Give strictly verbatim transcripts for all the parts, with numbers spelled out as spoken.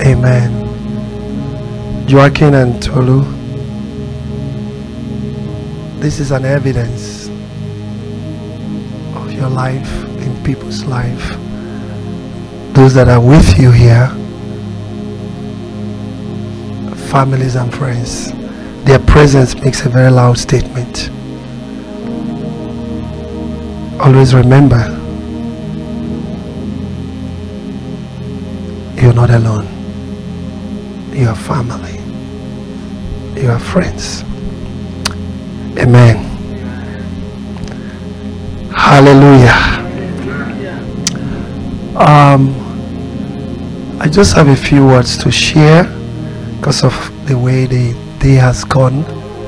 Amen. Joaquin and Tolu, this is an evidence of your life in people's life. Those that are with you here, families and friends, their presence makes a very loud statement. Always remember, you're not alone. You are family. You are friends. Amen. Hallelujah. Um, I just have a few words to share because of the way the day has gone.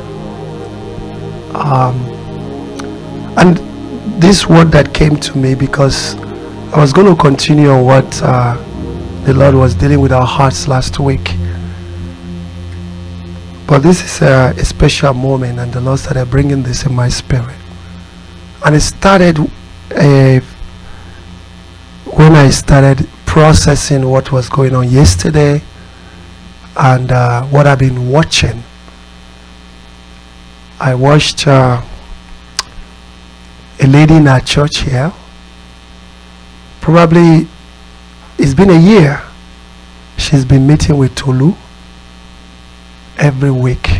Um, and this word that came to me, because I was going to continue on what uh, the Lord was dealing with our hearts last week. But this is a, a special moment, and the Lord started bringing this in my spirit. And it started uh, when I started processing what was going on yesterday and uh, what I've been watching. I watched uh, a lady in our church here. Probably it's been a year. She's been meeting with Tolu every week,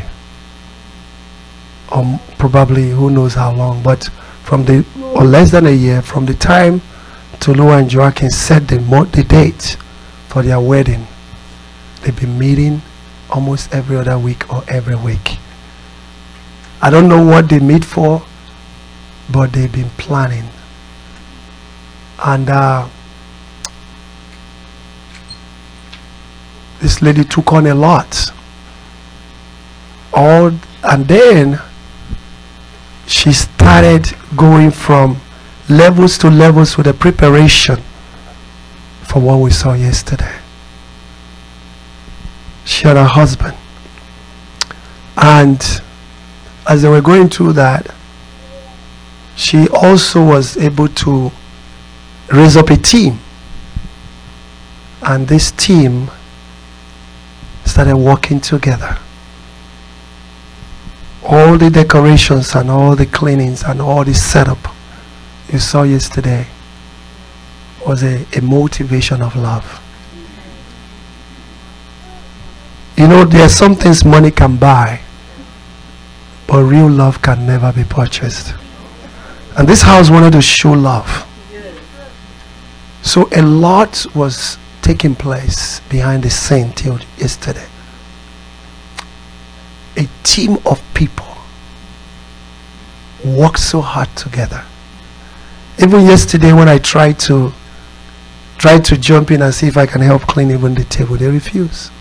or probably who knows how long, but from the or less than a year from the time Tolu and Joaquin set the, mo- the date for their wedding. They've been meeting almost every other week or every week. I don't know what they meet for, but they've been planning. And uh, this lady took on a lot. All and then she started going from levels to levels with the preparation for what we saw yesterday. She had a husband, and as they were going through that, she also was able to raise up a team, and this team started working together. All the decorations and all the cleanings and all the setup you saw yesterday was a, a motivation of love. You know, there are some things money can buy, but real love can never be purchased. And this house wanted to show love. So a lot was taking place behind the scene till yesterday. A team of people worked so hard together. Even yesterday when I tried to try to jump in and see if I can help clean even the table, they refused.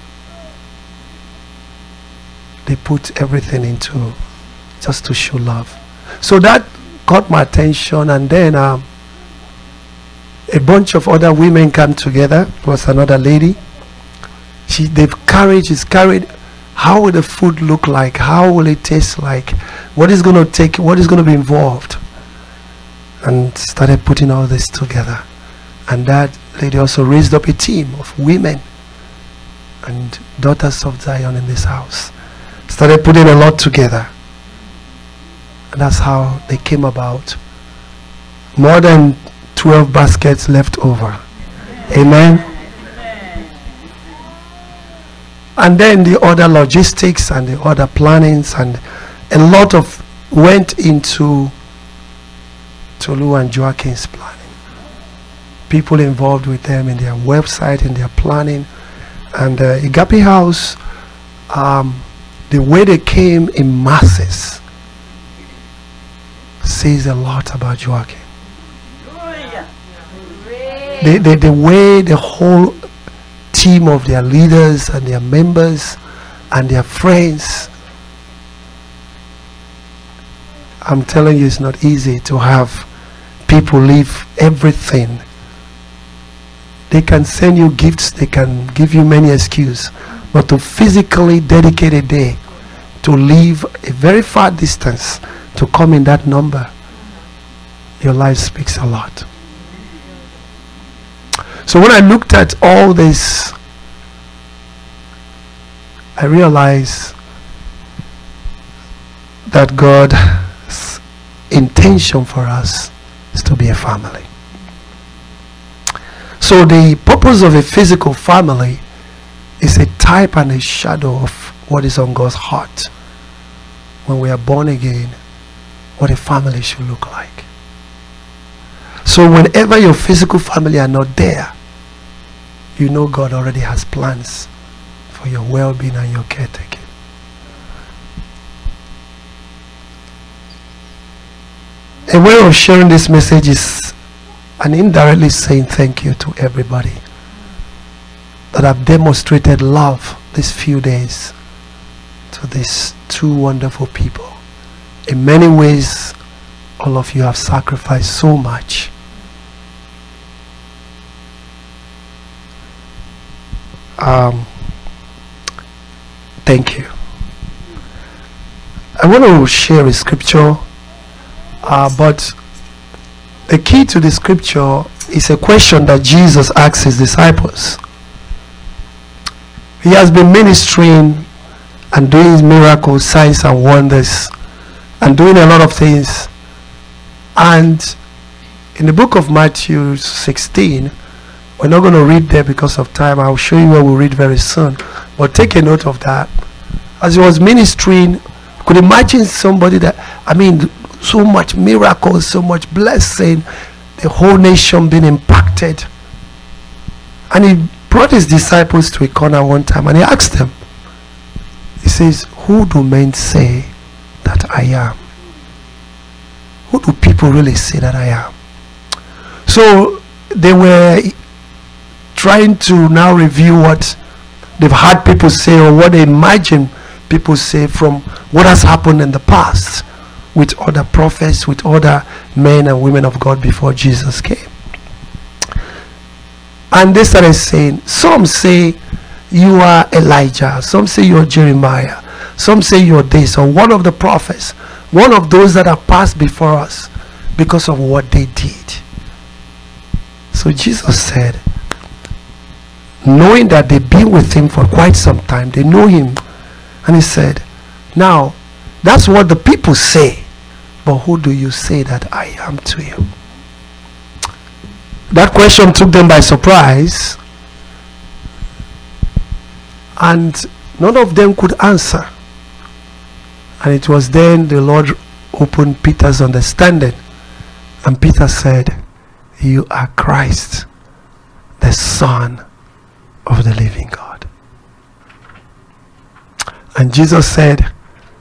They put everything into just to show love. So that caught my attention, and then um, a bunch of other women came together. There was another lady. She, they've carried, she's carried. How will the food look like? How will it taste like? What is going to take? What is going to be involved? And started putting all this together. And that lady also raised up a team of women and daughters of Zion in this house. Started putting a lot together. And that's how they came about. More than twelve baskets left over. Amen. And then the other logistics and the other plannings, and a lot of went into Tolu and Joaquin's planning. People involved with them in their website, in their planning. And uh, Agape House, um, the way they came in masses says a lot about Joaquin. The, the, the way the whole team of their leaders and their members and their friends, I'm telling you, it's not easy to have people leave everything. They can send you gifts, they can give you many excuses, but to physically dedicate a day to leave a very far distance to come in that number, your life speaks a lot. So when I looked at all this, I realize that God's intention for us is to be a family. So the purpose of a physical family is a type and a shadow of what is on God's heart when we are born again, what a family should look like. So whenever your physical family are not there, you know God already has plans for your well-being and your caretaking. A way of sharing this message is and indirectly saying thank you to everybody that have demonstrated love these few days to these two wonderful people. In many ways, all of you have sacrificed so much. Um, thank you. I want to share a scripture, uh, but the key to the scripture is a question that Jesus asked his disciples. He has been ministering and doing miracles, signs and wonders, and doing a lot of things. And in the book of Matthew sixteen, we're not going to read there because of time. I'll show you where we'll read very soon. But take a note of that. As he was ministering, you could imagine somebody that, I mean, so much miracles, so much blessing, the whole nation being impacted. And he brought his disciples to a corner one time and he asked them, he says, who do men say that I am? Who do people really say that I am? So they were trying to now review what they've heard people say or what they imagine people say from what has happened in the past with other prophets, with other men and women of God before Jesus came. And they started saying, some say you are Elijah, some say you're Jeremiah, some say you're this or one of the prophets, one of those that have passed before us because of what they did. So Jesus said, knowing that they've been with him for quite some time, they know him, and he said, now that's what the people say, but who do you say that I am to you? That question took them by surprise, and none of them could answer. And it was then the Lord opened Peter's understanding, and Peter said, you are Christ, the Son of the living God. And Jesus said,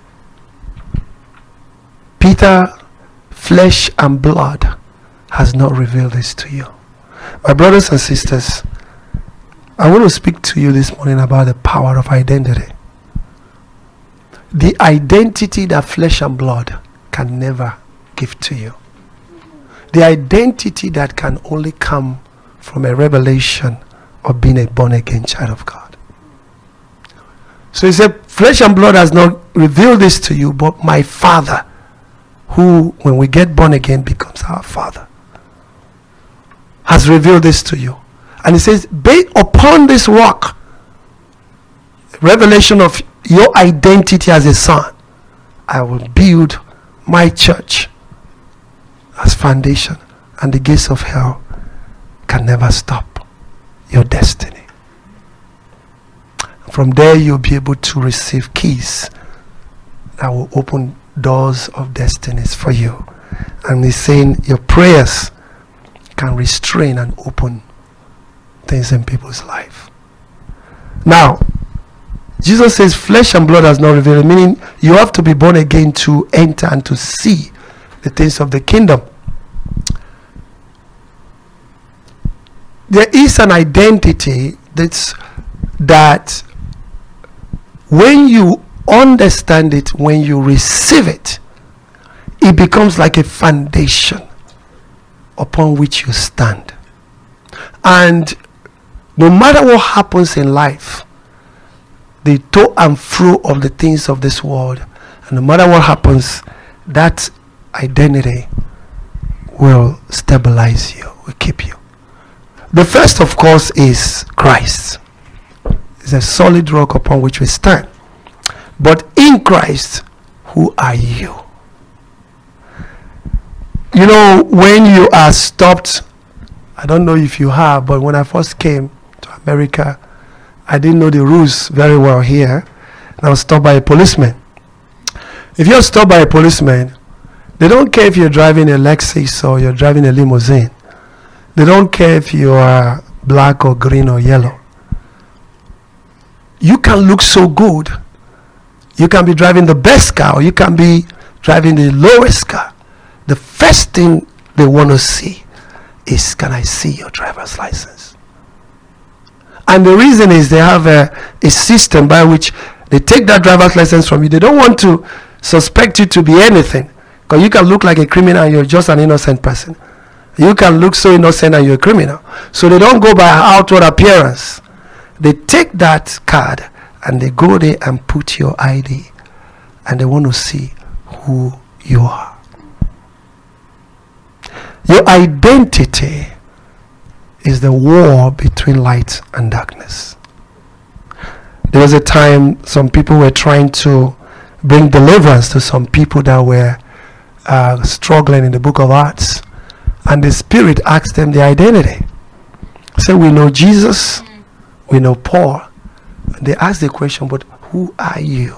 Peter, flesh and blood has not revealed this to you. My brothers and sisters, I want to speak to you this morning about the power of identity. The identity that flesh and blood can never give to you. The identity that can only come from a revelation of being a born-again child of God. So he said, flesh and blood has not revealed this to you, but my Father, who, when we get born again, becomes our Father, has revealed this to you. And he says, based upon this rock, revelation of your identity as a son, I will build my church as foundation, and the gates of hell can never stop your destiny. From there you'll be able to receive keys that will open doors of destinies for you. And he's saying your prayers can restrain and open things in people's life. Now, Jesus says flesh and blood has not revealed, meaning you have to be born again to enter and to see the things of the kingdom. There is an identity that's that when you understand it, when you receive it, it becomes like a foundation upon which you stand. And no matter what happens in life, the to and fro of the things of this world, and no matter what happens, that identity will stabilize you, will keep you. The first, of course, is Christ. is a solid rock upon which we stand. But in Christ, who are you? You know, when you are stopped, I don't know if you have, but when I first came to America, I didn't know the rules very well here. And I was stopped by a policeman. If you're stopped by a policeman, they don't care if you're driving a Lexus or you're driving a limousine. They don't care if you are black or green or yellow. You can look so good. You can be driving the best car, or you can be driving the lowest car. The first thing they want to see is, can I see your driver's license? And the reason is they have a, a system by which they take that driver's license from you. They don't want to suspect you to be anything, because you can look like a criminal and you're just an innocent person. You can look so innocent and you're a criminal. So they don't go by outward appearance. They take that card and they go there and put your I D, and they want to see who you are. Your identity is the war between light and darkness. There was a time some people were trying to bring deliverance to some people that were uh, struggling in the book of Acts, and the Spirit asked them their identity. So we know Jesus, we know Paul. And they asked the question, but who are you?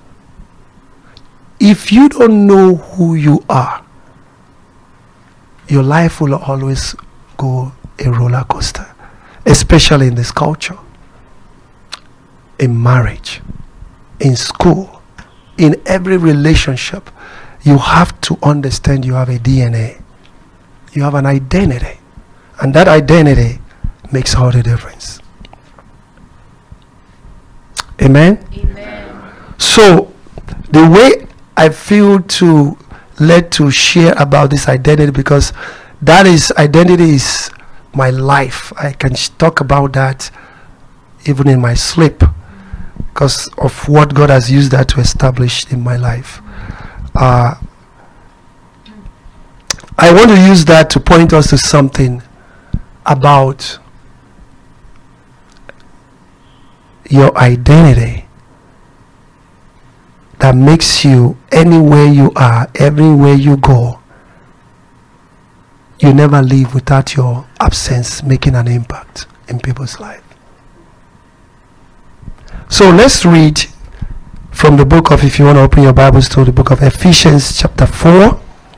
If you don't know who you are, your life will always go a roller coaster, especially in this culture, in marriage, in school, in every relationship. You have to understand you have a D N A. You have an identity, and that identity makes all the difference. Amen? Amen. So the way I feel to led to share about this identity, because that is, identity is my life. I can sh- talk about that even in my sleep because of what God has used that to establish in my life. Uh, I want to use that to point us to something about your identity that makes you, anywhere you are, everywhere you go, you never leave without your absence making an impact in people's life. So let's read from the book of, if you want to open your Bibles to the book of Ephesians chapter four.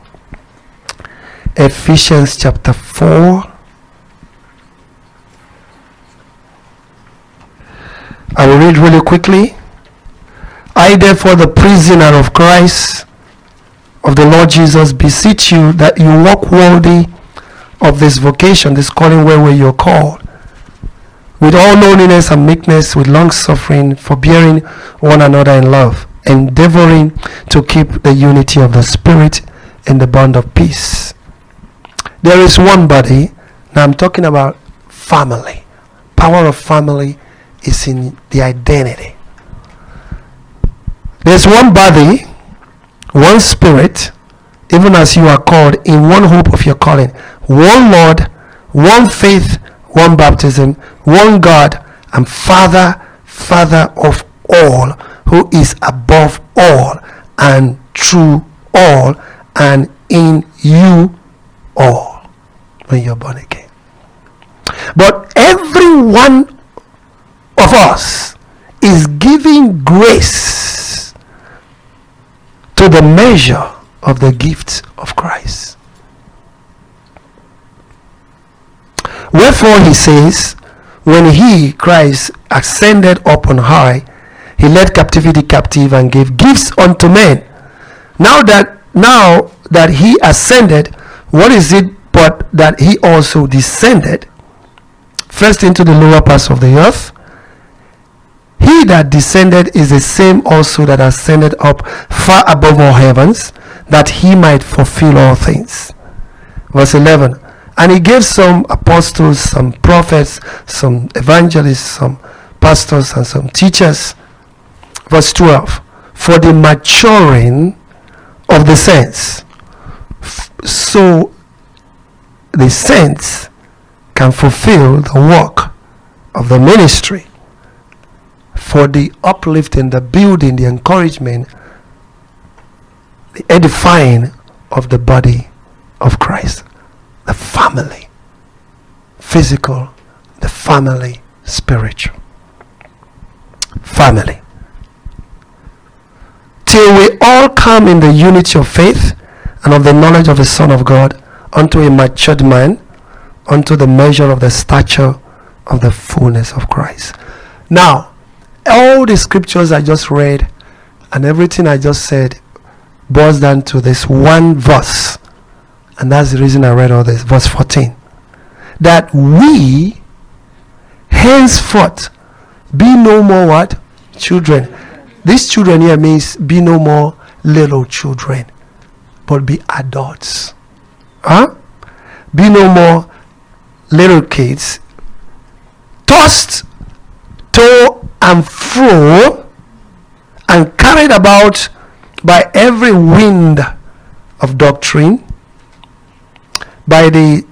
Ephesians chapter four. I will read really quickly. I, therefore, the prisoner of Christ, of the Lord Jesus, beseech you that you walk worthy of this vocation, this calling wherewith you are called, with all lowliness and meekness, with long suffering, forbearing one another in love, endeavoring to keep the unity of the Spirit in the bond of peace. There is one body. Now I'm talking about family. Power of family is in the identity. There's one body, one Spirit, even as you are called in one hope of your calling, one Lord, one faith, one baptism, one God and Father, Father of all, who is above all and through all and in you all, when you're born again. But every one of us is giving grace to the measure of the gift of Christ. Wherefore he says, when he, Christ, ascended up on high, he led captivity captive and gave gifts unto men. Now that now that he ascended, what is it but that he also descended first into the lower parts of the earth? He that descended is the same also that ascended up far above all heavens, that he might fulfill all things. Verse eleven. And he gave some apostles, some prophets, some evangelists, some pastors, and some teachers. Verse twelve. For the maturing of the saints, so the saints can fulfill the work of the ministry, for the uplifting, the building, the encouragement, the edifying of the body of Christ. The family, physical, the family, spiritual. Family. Till we all come in the unity of faith and of the knowledge of the Son of God, unto a matured man, unto the measure of the stature of the fullness of Christ. Now, all the scriptures I just read and everything I just said boils down to this one verse. And that's the reason I read all this. Verse fourteen. That we henceforth be no more what? Children. These children here means be no more little children, but be adults. Huh? Be no more little kids, tossed to and fro and carried about by every wind of doctrine, by the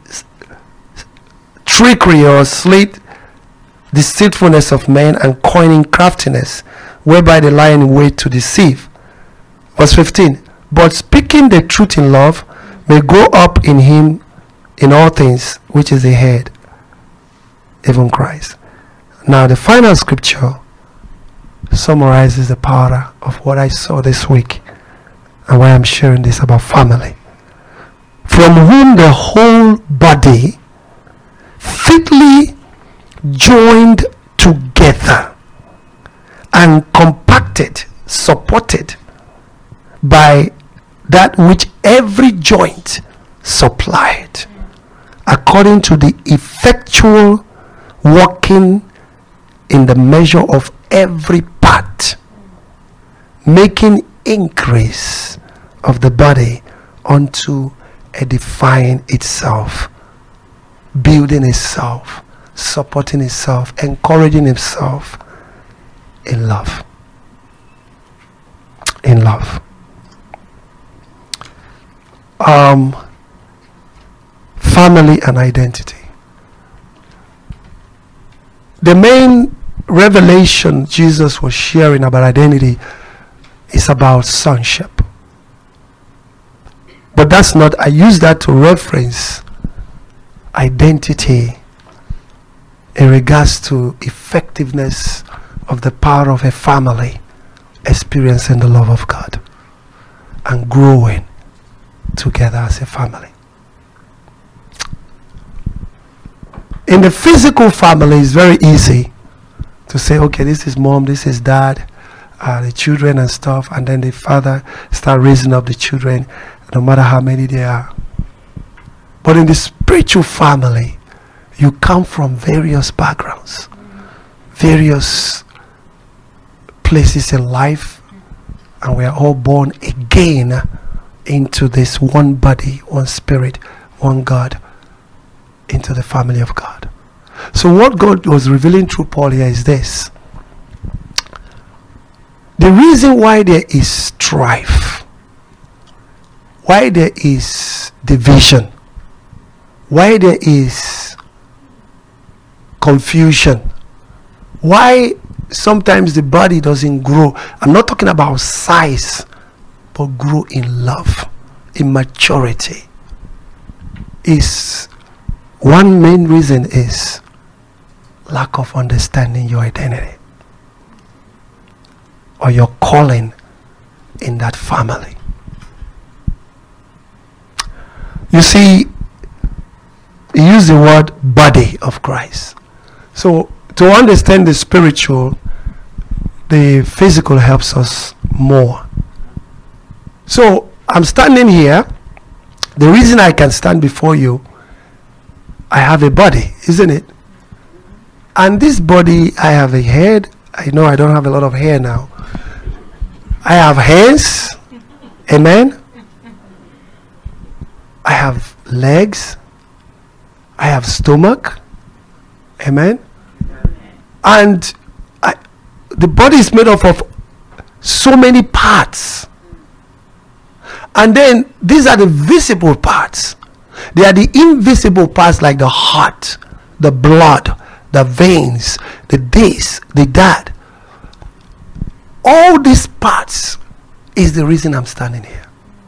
trickery or slight deceitfulness of men, and coining craftiness, whereby they lie in wait to deceive. Verse fifteen. But speaking the truth in love may go up in him in all things, which is the head, even Christ. Now the final scripture summarizes the power of what I saw this week and why I'm sharing this about family. From whom the whole body fitly joined together and compacted, supported by that which every joint supplied, according to the effectual working in the measure of every part, making increase of the body unto edifying itself, building itself, supporting itself, encouraging itself in love. In love. Um, family and identity. The main revelation Jesus was sharing about identity is about sonship. But that's not, I use that to reference identity in regards to effectiveness of the power of a family experiencing the love of God and growing together as a family. In the physical family, it's very easy to say, okay, this is mom, this is dad, uh, the children and stuff, and then the father start raising up the children, no matter how many there are. But in the spiritual family, you come from various backgrounds, various places in life, and we are all born again into this one body, one spirit, one God, into the family of God. So what God was revealing through Paul here is this: the reason why there is strife, why there is division, why there is confusion, why sometimes the body doesn't grow, I'm not talking about size, but grow in love, in maturity, is one main reason is lack of understanding your identity or your calling in that family. You see, he used the word body of Christ. So to understand the spiritual, the physical helps us more. So I'm standing here. The reason I can stand before you, I have a body, isn't it? And this body, I have a head. I know I don't have a lot of hair now. I have hands. Amen. I have legs. I have stomach. Amen. And I, the body is made up of so many parts. And then these are the visible parts. They are the invisible parts, like the heart, the blood, the veins, the this, the that. all these parts is the reason I'm standing here.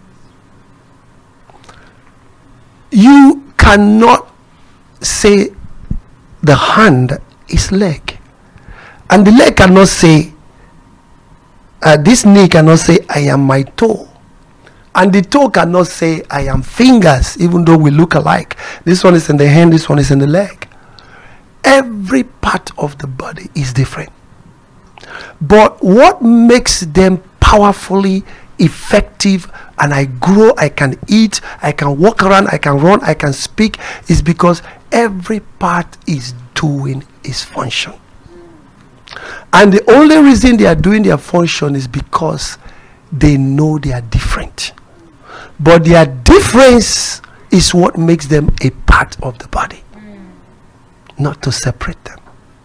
You cannot say the hand is leg, and the leg cannot say, uh, this knee cannot say, I am my toe, and the toe cannot say, I am fingers, even though we look alike. This one is in the hand, this one is in the leg. Every part of the body is different, but what makes them powerfully effective, and I grow, I can eat, I can walk around, I can run, I can speak, is because every part is doing its function. And the only reason they are doing their function is because they know they are different. But their difference is what makes them a part of the body, not to separate them.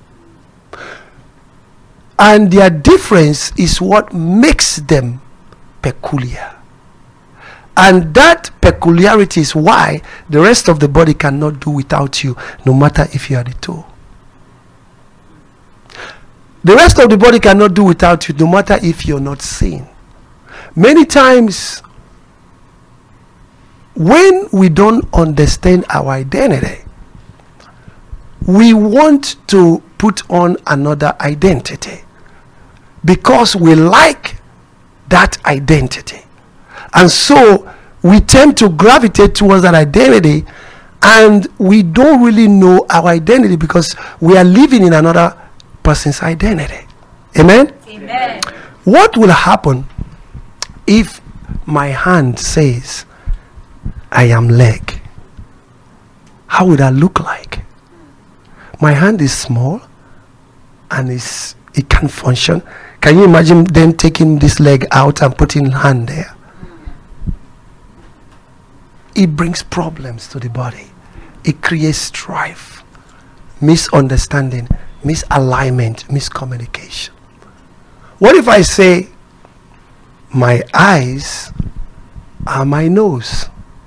And their difference is what makes them peculiar. And that peculiarity is why the rest of the body cannot do without you, no matter if you are the toe. The rest of the body cannot do without you, no matter if you're not seen. Many times, when we don't understand our identity, we want to put on another identity because we like that identity. And so we tend to gravitate towards that identity, and we don't really know our identity because we are living in another person's identity. Amen? Amen. What will happen if my hand says, I am leg? How would that look like? My hand is small and it's, it can't function. Can you imagine them taking this leg out and putting hand there? It brings problems to the body. It creates strife, misunderstanding, misalignment, miscommunication. What if I say my eyes are my nose?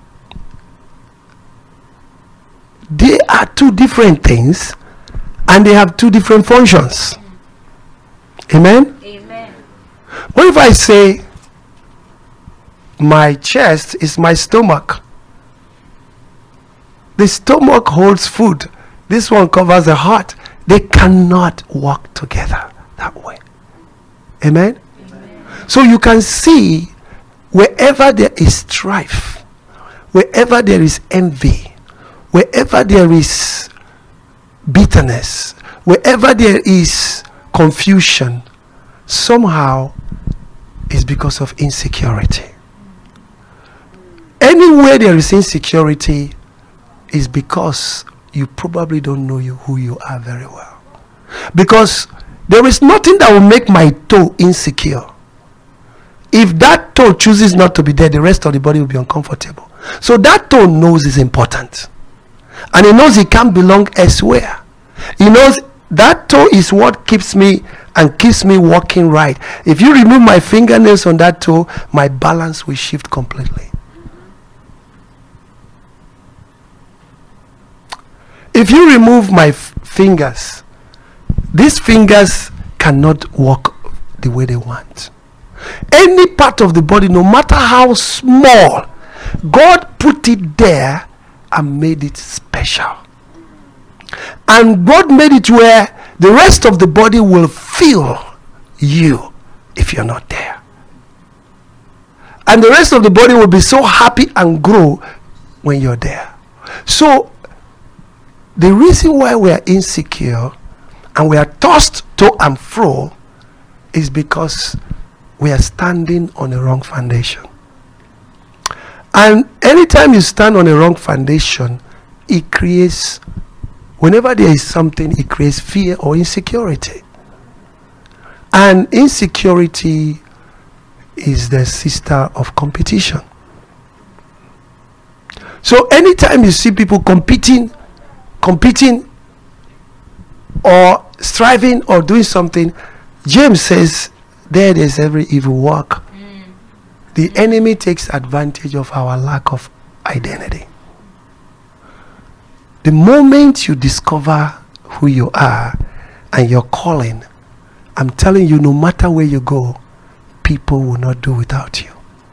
They are two different things and they have two different functions. Amen? Amen. What if I say my chest is my stomach? The stomach holds food. This one covers the heart. They cannot work together that way. Amen? Amen. So you can see wherever there is strife, wherever there is envy, wherever there is bitterness, wherever there is confusion, somehow is because of insecurity. Anywhere there is insecurity is because you probably don't know you who you are very well. Because there is nothing that will make my toe insecure. If that toe chooses not to be there, the rest of the body will be uncomfortable. So that toe knows it's important. And it knows it can't belong elsewhere. It knows that toe is what keeps me and keeps me walking right. If you remove my fingernails on that toe, my balance will shift completely. If you remove my f- fingers, these fingers cannot walk the way they want. Any part of the body, no matter how small, God put it there and made it special. And God made it where the rest of the body will feel you if you're not there. And the rest of the body will be so happy and grow when you're there. So the reason why we are insecure and we are tossed to and fro is because we are standing on a wrong foundation. And anytime you stand on a wrong foundation, it creates, whenever there is something, it creates fear or insecurity. And insecurity is the sister of competition. So anytime you see people competing, competing or striving or doing something, James says there is every evil work. Mm. The enemy takes advantage of our lack of identity. The moment you discover who you are and your calling I'm telling you, no matter where you go, people will not do without you.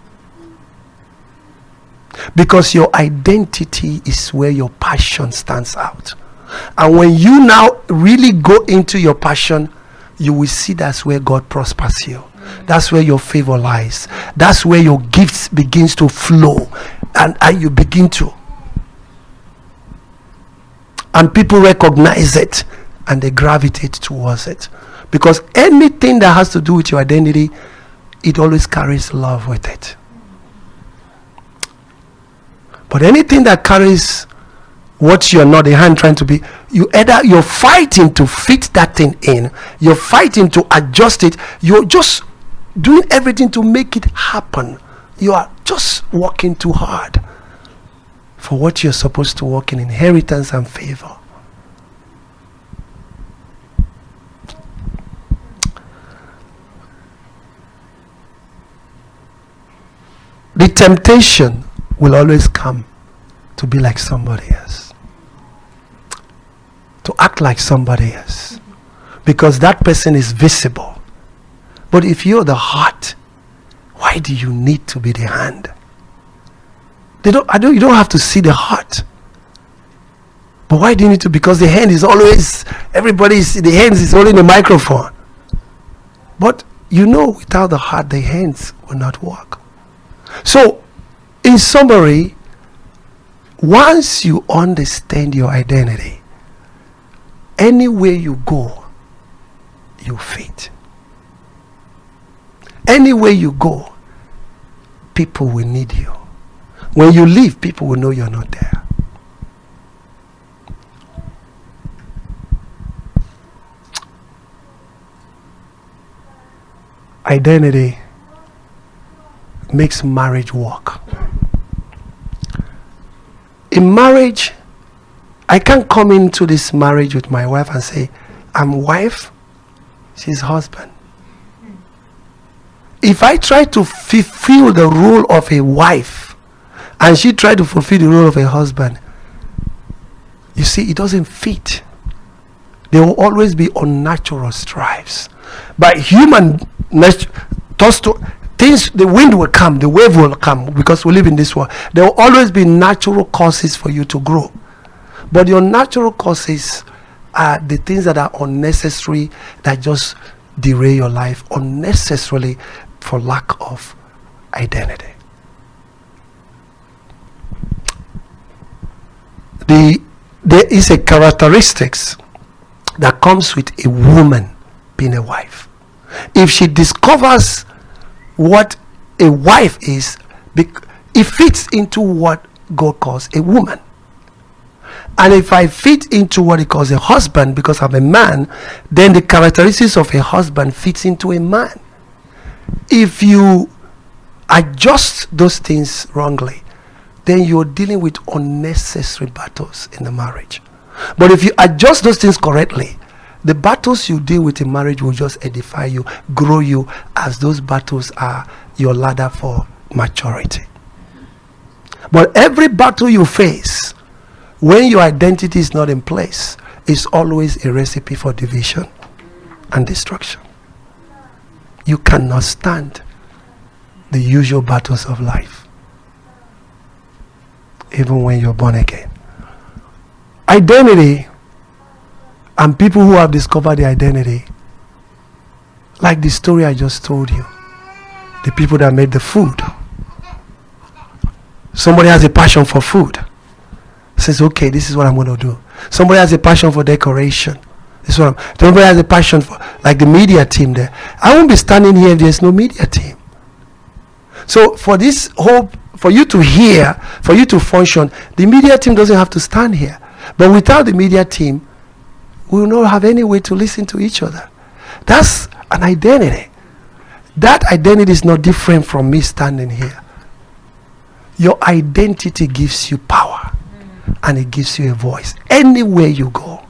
Because your identity is where your passion stands out. And when you now really go into your passion, you will see that's where God prospers you. That's where your favor lies. That's where your gifts begins to flow. And, and you begin to. And people recognize it. And they gravitate towards it. Because anything that has to do with your identity, it always carries love with it. But anything that carries what you're not, a hand trying to be, you either you're fighting to fit that thing in, you're fighting to adjust it, you're just doing everything to make it happen. You are just working too hard for what you're supposed to work in, inheritance and favor. The temptation will always come to be like somebody else, to act like somebody else, because that person is visible. But if you're the heart, why do you need to be the hand? They don't. I don't. You don't have to see the heart. But why do you need to? Because the hand is always, everybody's, the hands is holding the microphone. But you know, without the heart, the hands will not work. So, in summary, once you understand your identity, anywhere you go, you fit. Anywhere you go, people will need you. When you leave, people will know you're not there. Identity makes marriage work. In marriage, I can't come into this marriage with my wife and say, I'm wife, she's husband. If I try to fulfill the role of a wife and she try to fulfill the role of a husband, you see, it doesn't fit. There will always be unnatural strives. But human nature, things, the wind will come, the wave will come, because we live in this world. There will always be natural causes for you to grow. But your natural causes are the things that are unnecessary, that just derail your life unnecessarily for lack of identity. The, there is a characteristics that comes with a woman being a wife. If she discovers what a wife is, it fits into what God calls a woman. And if I fit into what he calls a husband because I'm a man, then the characteristics of a husband fits into a man. If you adjust those things wrongly, then you're dealing with unnecessary battles in the marriage. But if you adjust those things correctly, the battles you deal with in marriage will just edify you, grow you, as those battles are your ladder for maturity. But every battle you face, when your identity is not in place, is always a recipe for division and destruction. You cannot stand the usual battles of life, even when you're born again. Identity, and people who have discovered the identity, like the story I just told you, the people that made the food. Somebody has a passion for food. Says, okay, this is what I'm going to do. Somebody has a passion for decoration. This is what I'm, somebody has a passion for, like the media team there. I won't be standing here if there's no media team. So for this whole, for you to hear, for you to function, the media team doesn't have to stand here. But without the media team, we will not have any way to listen to each other. That's an identity. That identity is not different from me standing here. Your identity gives you power, and it gives you a voice anywhere you go.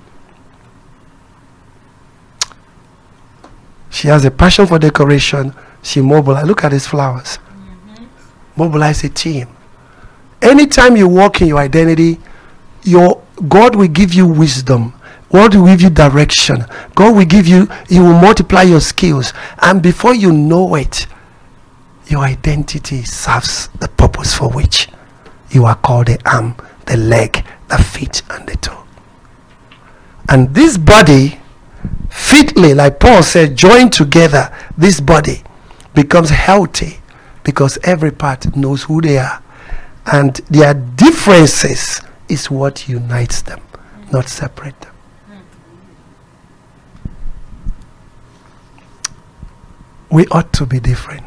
She has a passion for decoration. She mobilizes. Look at these flowers. Mm-hmm. Mobilize a team. Anytime you walk in your identity, your God will give you wisdom. God will give you direction. God will give you, He will multiply your skills. And before you know it, your identity serves the purpose for which you are called the arm, the leg, the feet, and the toe. And this body, fitly, like Paul said, joined together, this body becomes healthy because every part knows who they are. And their differences is what unites them, not separate them. We ought to be different.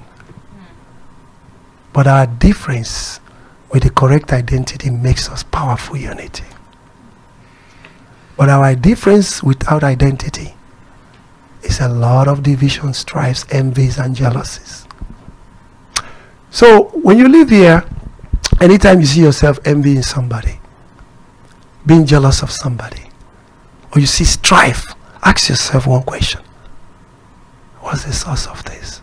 But our difference with the correct identity makes us powerful unity. But our difference without identity is a lot of division, strifes, envies, and jealousies. So when you live here, anytime you see yourself envying somebody, being jealous of somebody, or you see strife, ask yourself one question. What's the source of this?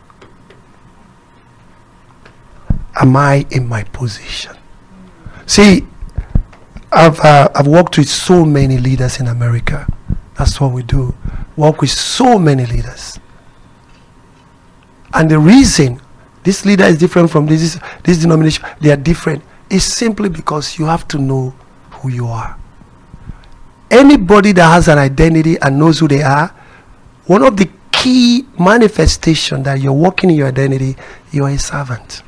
Am I in my position? See, I've uh, I've worked with so many leaders in America. That's what we do. Work with so many leaders. And the reason this leader is different from this this denomination, they are different, is simply because you have to know who you are. Anybody that has an identity and knows who they are, one of the key manifestation that you're walking in your identity, you're a servant.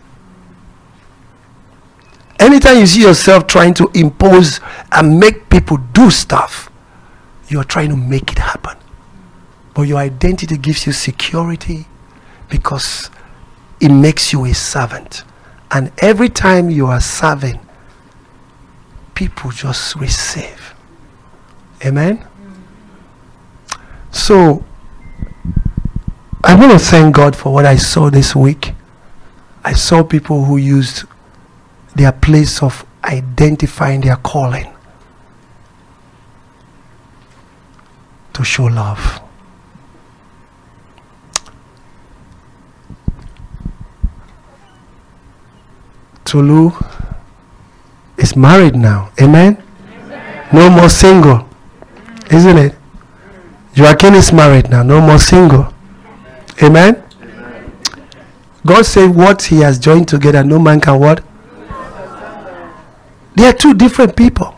Anytime you see yourself trying to impose and make people do stuff, you're trying to make it happen. But your identity gives you security because it makes you a servant. And every time you are serving, people just receive. Amen? So, I want to thank God for what I saw this week. I saw people who used their place of identifying their calling to show love. Tolu is married now. Amen? Amen. No more single. Isn't it? Joaquin is married now. No more single. Amen? Amen. God said what He has joined together, no man can what? They are two different people.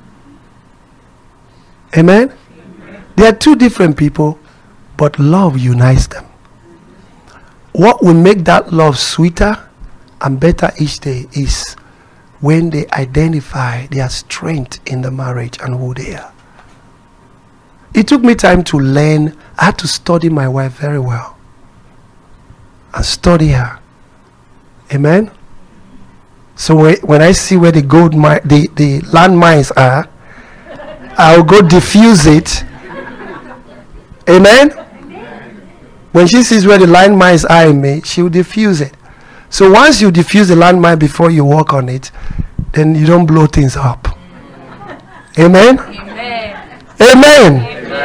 Amen? Amen? They are two different people, but love unites them. What will make that love sweeter and better each day is when they identify their strength in the marriage and who they are. It took me time to learn. I had to study my wife very well and study her. Amen? So when I see where the gold mi- the, the landmines are, I'll go diffuse it. Amen? When she sees where the landmines are in me, she will diffuse it. So once you diffuse the landmine before you walk on it, then you don't blow things up. Amen? Amen. Amen.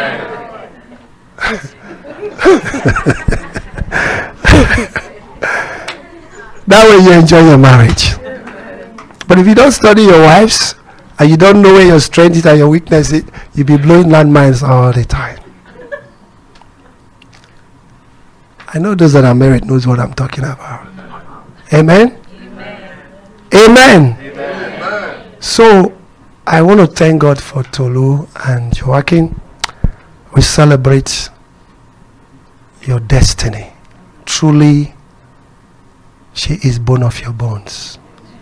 That way you enjoy your marriage. But if you don't study your wives and you don't know where your strength is and your weakness is, you'll be blowing landmines all the time. I know those that are married knows what I'm talking about. Amen? Amen. Amen. Amen. So I want to thank God for Tolu and Joaquin. We celebrate your destiny. Truly, she is bone of your bones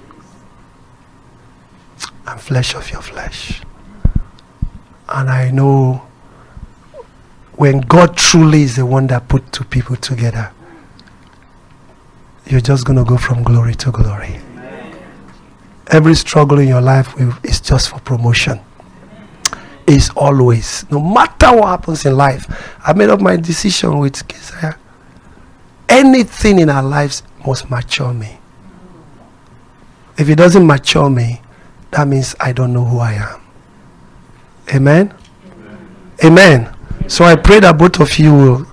and flesh of your flesh. And I know when God truly is the one that put two people together, you're just going to go from glory to glory. Amen. Every struggle in your life is just for promotion. It's always, no matter what happens in life, I made up my decision with Keziah. Anything in our lives must mature me. If it doesn't mature me, that means I don't know who I am. Amen? Amen. Amen. So I pray that both of you will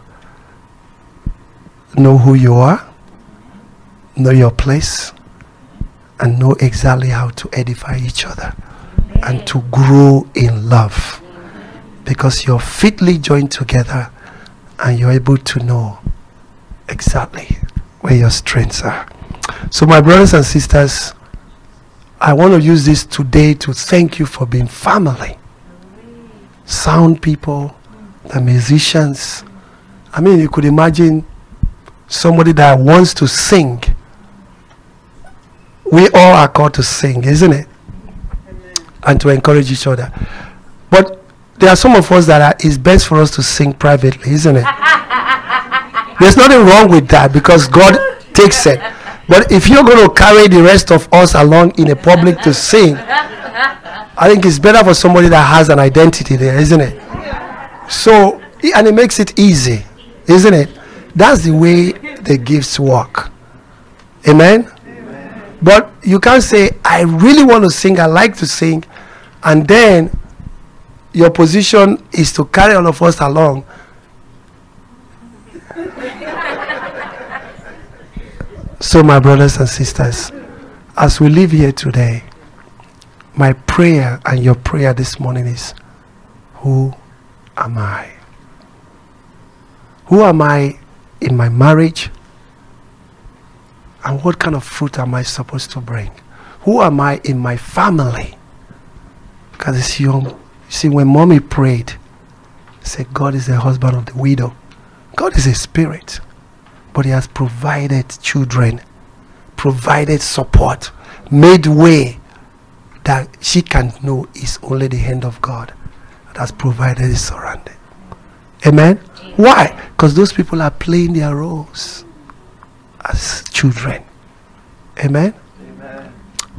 know who you are, know your place, and know exactly how to edify each other and to grow in love. because you're fitly joined together and you're able to know exactly where your strengths are. So my brothers and sisters, I want to use this today to thank you for being family. Sound people, the musicians. I mean, you could imagine somebody that wants to sing. We all are called to sing, isn't it? Amen. And to encourage each other. But there are some of us that are, it's best for us to sing privately, isn't it? There's nothing wrong with that because God takes it. But if you're going to carry the rest of us along in a public to sing, I think it's better for somebody that has an identity there, isn't it? So, and it makes it easy, isn't it? That's the way the gifts work. Amen? Amen? But you can't say, I really want to sing, I like to sing, and then your position is to carry all of us along. So, my brothers and sisters, as we live here today, my prayer and your prayer this morning is, who am I? Who am I in my marriage? And what kind of fruit am I supposed to bring? Who am I in my family? Because it's young. You see, when mommy prayed, said God is the husband of the widow. God is a spirit, but he has provided children, provided support, made way that she can know is only the hand of God that has provided his surrounding. Amen? Amen. Why? Because those people are playing their roles as children. Amen? Amen.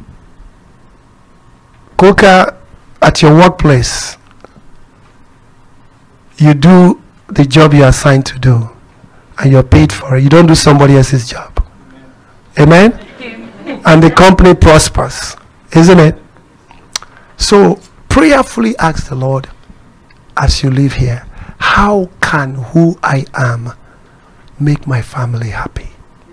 Coca, at your workplace, you do the job you are assigned to do and you're paid for it. You don't do somebody else's job. Amen? Amen. And the company prospers. Isn't it? So prayerfully ask the Lord as you live here, how can who I am make my family happy?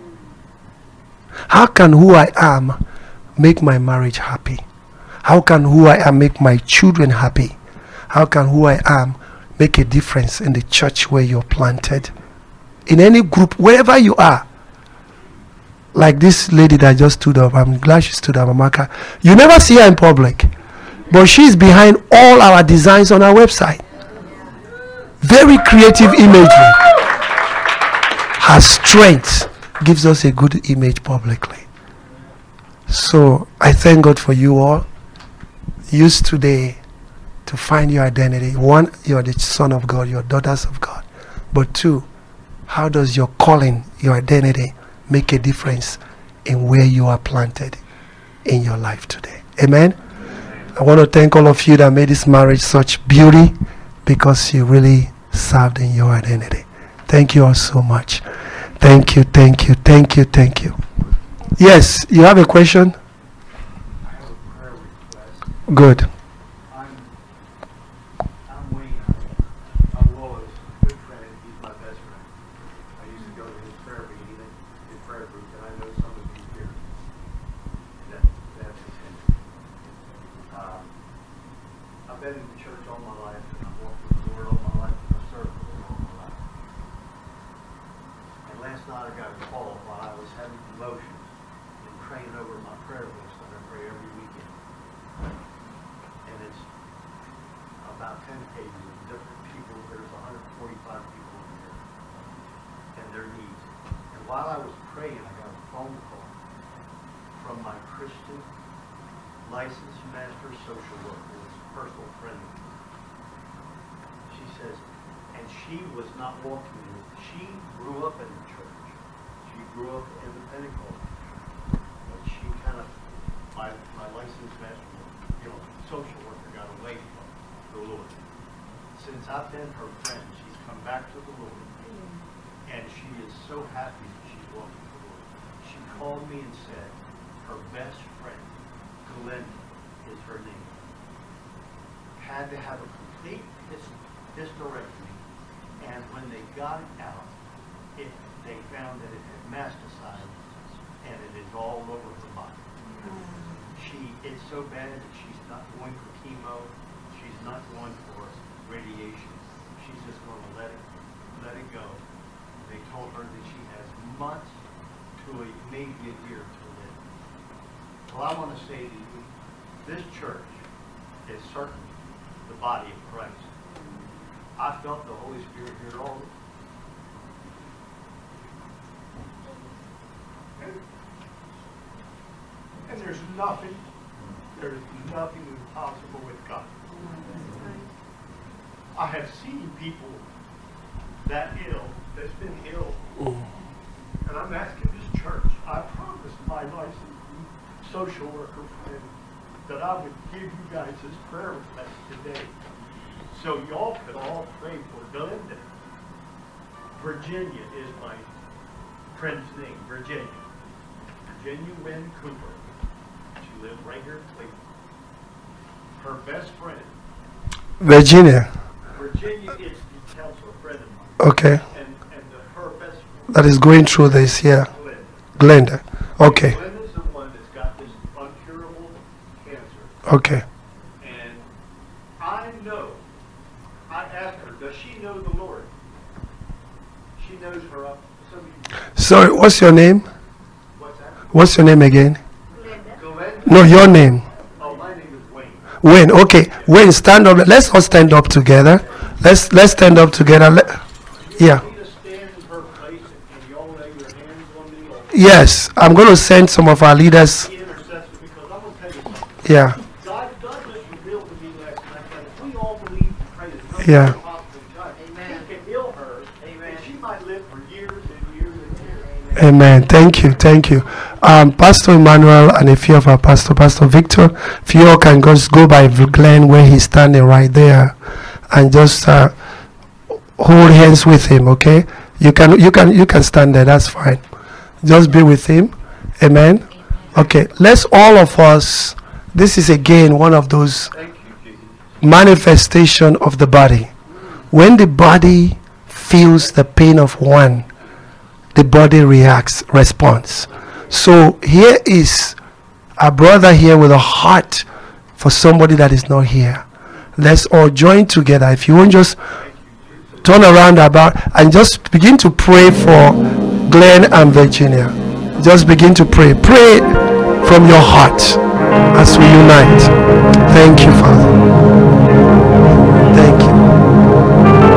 How can who I am make my marriage happy? How can who I am make my children happy? How can who I am make a difference in the church where you're planted? In any group, wherever you are. Like this lady that just stood up. I'm glad she stood up, Amaka. You never see her in public. But she's behind all our designs on our website. Very creative imagery. Her strength gives us a good image publicly. So I thank God for you all. Use today to find your identity. One, you're the son of God, you're daughters of God. But two, how does your calling, your identity, make a difference in where you are planted in your life today? Amen? I want to thank all of you that made this marriage such beauty because you really served in your identity. Thank you all so much. Thank you, thank you, thank you, thank you. Yes, you have a question? I have a prayer request. Good. I'm, I'm Wayne. I'm Wallace, good friend. He's my best friend. I used to go to his prayer meeting, his prayer group, and I know some of you here that that attend. Um, I've been in the church all my life, and I've walked with the Lord all my life, and I've served the Lord all my life. And last night I got a call while I was having promotions and praying over my prayer list that I pray every weekend. And it's about ten pages of different people. There's one hundred forty-five people in here and their needs. And while I was praying, I got a phone call from my Christian licensed master social worker, this personal friend of mine. She says, and she was not walking in it. She grew up in the church. She grew up in the Pentecostal church. But she kind of, my, my licensed master, you know, social worker got away from the Lord. Since I've been her friend, she's come back to the Lord. And she is so happy that she's walking with the Lord. She called me and said her best friend, Glenda, is her name, had to have a complete his- hysterectomy. And when they got it out, it, they found that it had metastasized and it is all over her body. She, it's so bad that she's not going for chemo, she's not going for radiation. She's just going to let it, let it go. They told her that she has months to a, maybe a year to live. Well, I want to say to you, this church is certainly the body of Christ. I felt the Holy Spirit here all and, and there's nothing, there's nothing impossible with God. I have seen people that ill, that's been ill, and I'm asking this church, I promised my licensed social worker friend that I would give you guys this prayer request today. So y'all could all pray for Glenda. Virginia is my friend's name, Virginia. Virginia Wynn Cooper. She lives right here in Cleveland. Her best friend. Virginia. Virginia is the counselor friend of mine. Okay. And, and the, her best friend. That is going through this, yeah. Glenda. Glenda. Okay. Glenda's the one that's got this uncurable cancer. Okay. And I know, I asked her, does she know the Lord? She knows her up. Some of you, Sorry, what's your name? what's that? What's your name again? Glenda? No, your name. Oh, my name is Wayne. Wayne. Okay. Wayne, stand up. Let's all stand up together. Let's let's stand up together. Let, yeah. You need to stand in her place and y'all lay your hands on me. Or Yes, I'm going to send some of our leaders. be intercessor, because I'm going to tell you something. Yeah. God, God just revealed to me last night that if we all believe and pray that nothing Yeah. is impossible with God, He can heal her, and she might live for years and years and years. Amen. Thank you. Thank you. Um, Pastor Emmanuel and a few of our pastor, Pastor Victor, if you all can just go by Glenn where he's standing right there and just uh, hold hands with him, okay? You can you can you can stand there, that's fine. Just be with him. Amen. Okay, let's all of us, this is again one of those Thank you, Jesus. manifestation of the body. When the body feels the pain of one, the body reacts, responds. So here is a brother here with a heart for somebody that is not here. Let's all join together. If you won't just turn around about and just begin to pray for Glenn and Virginia. Just begin to pray. Pray from your heart as we unite. Thank you, Father. Thank you.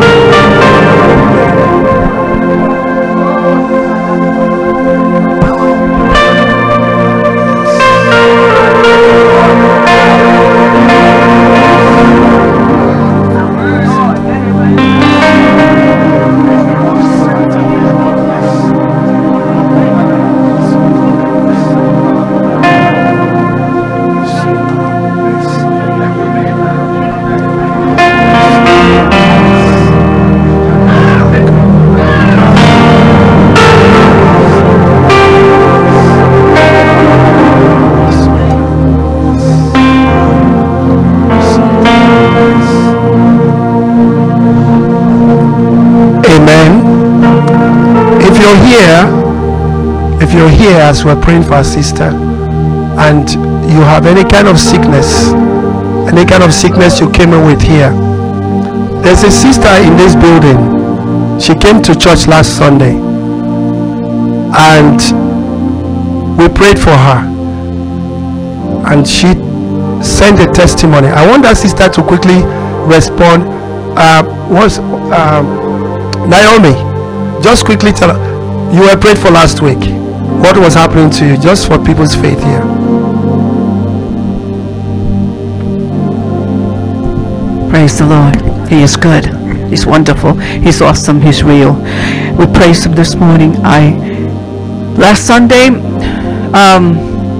If you're here as we're praying for our sister and you have any kind of sickness, any kind of sickness you came in with here, there's a sister in this building. She came to church last Sunday and we prayed for her and she sent a testimony. I want that sister to quickly respond. Uh, was um, Naomi, just quickly tell her. You were prayed for last week. What was happening to you? Just for people's faith here. Praise the Lord. He is good. He's wonderful. He's awesome. He's real. We praised him this morning. I last Sunday, um,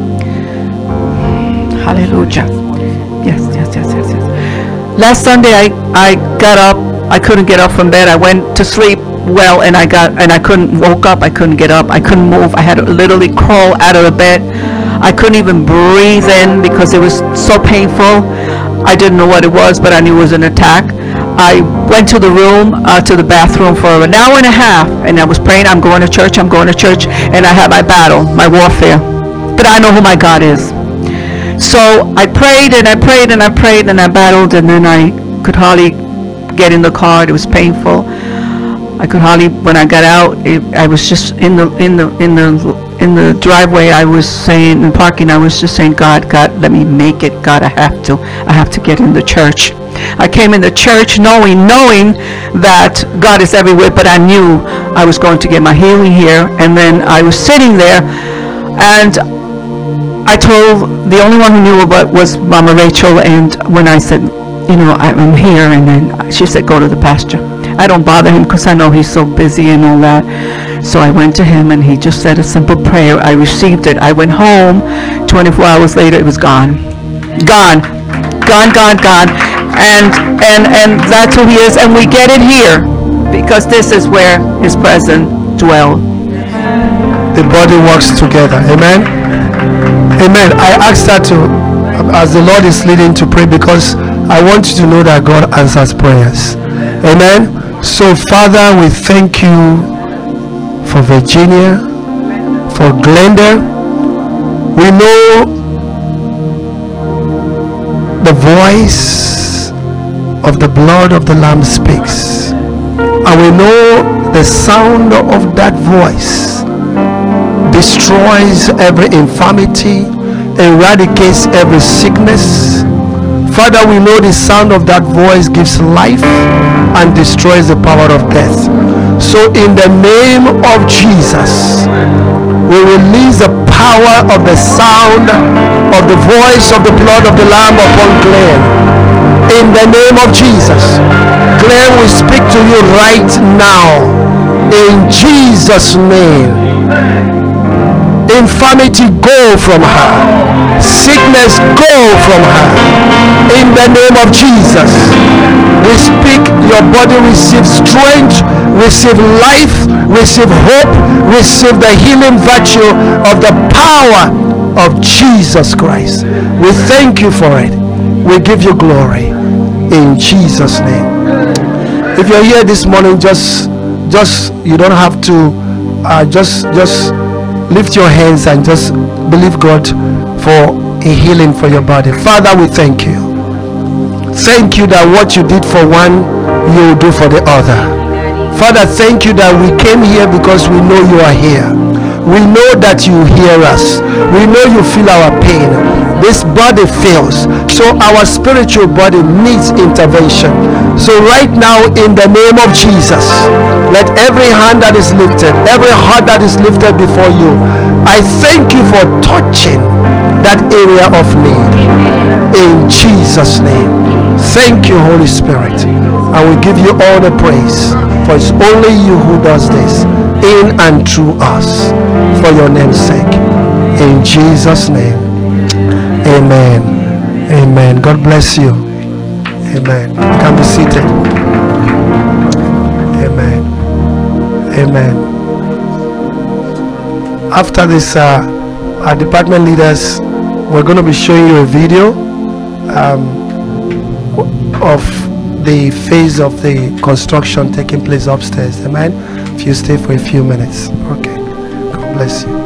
hallelujah. Yes, yes, yes, yes, yes. Last Sunday, I I got up. I couldn't get up from bed. I went to sleep. Well, and I got and I couldn't woke up. I couldn't get up. I couldn't move. I had to literally crawl out of the bed. I couldn't even breathe in because it was so painful. I didn't know what it was, but I knew it was an attack. I went to the room, uh, to the bathroom for an hour and a half, and I was praying. I'm going to church. I'm going to church, and I had my battle, my warfare. But I know who my God is. So I prayed and I prayed and I prayed and I battled, and then I could hardly get in the car. It was painful. I could hardly, when I got out, it, I was just in the in the in the in the driveway. I was saying, in parking, I was just saying, God, God, let me make it. God, I have to. I have to get in the church. I came in the church knowing, knowing that God is everywhere, but I knew I was going to get my healing here. And then I was sitting there, and I told, the only one who knew about was Mama Rachel, and when I said, you know, I'm here, and then she said, go to the pastor. I don't bother him because I know he's so busy and all that. So I went to him, and he just said a simple prayer. I received it. I went home. twenty-four hours later, it was gone. Gone. Gone, gone, gone. And, and, and that's who he is. And we get it here because this is where his presence dwells. The body works together. Amen. Amen. I asked her to, as the Lord is leading, to pray because I want you to know that God answers prayers. Amen. So, Father, we thank you for Virginia, for Glenda. We know the voice of the blood of the Lamb speaks, and we know the sound of that voice destroys every infirmity, eradicates every sickness. Father, we know the sound of that voice gives life and destroys the power of death. So in the name of Jesus, we release the power of the sound of the voice of the blood of the Lamb upon Glenn. In the name of Jesus, Glenn, we speak to you right now. In Jesus' name. Infirmity, go from her. Sickness, go from her. In the name of Jesus, we speak, your body receive strength, receive life, receive hope, receive the healing virtue of the power of Jesus Christ. We thank you for it. We give you glory in Jesus' name. If you're here this morning, just just you don't have to uh, just just lift your hands and just believe God for a healing for your body. Father, we thank you. Thank you that what you did for one, you will do for the other. Father, thank you that we came here because we know you are here. We know that you hear us. We know you feel our pain. This body fails, so our spiritual body needs intervention. So right now, in the name of Jesus, let every hand that is lifted, every heart that is lifted before you, I thank you for touching that area of need. In Jesus' name. Thank you, Holy Spirit. I will give you all the praise, for it's only you who does this in and through us, for your name's sake. In Jesus' name. Amen. Amen. God bless you. Amen. You can be seated. Amen. Amen. After this, uh, our department leaders, we're going to be showing you a video um, of the phase of the construction taking place upstairs. Amen. If you stay for a few minutes. Okay. God bless you.